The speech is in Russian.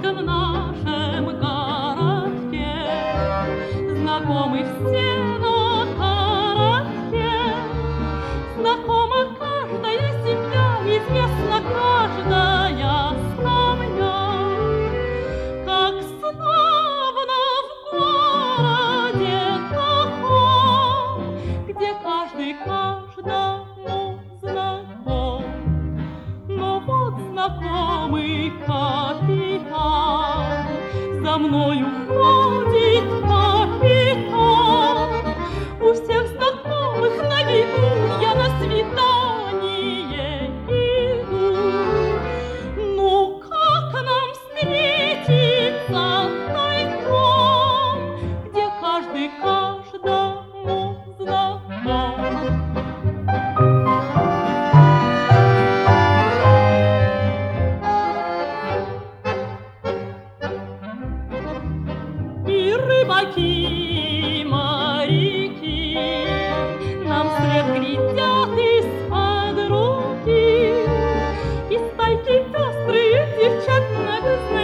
местечко в нашем городке. Знакомы все на карате, знакома каждая семья, известна каждая скамья. Как славно в городе таком, где каждый каждому знаком. Но вот знакомый капитан за мною ходит по пятам. У всех знакомых на виду я на свидание иду. Ну как нам встретиться тайком, где каждый каждому знаком? И рыбаки, моряки нам вслед глядят из-под руки, и стайки пестрые девчат многозначительные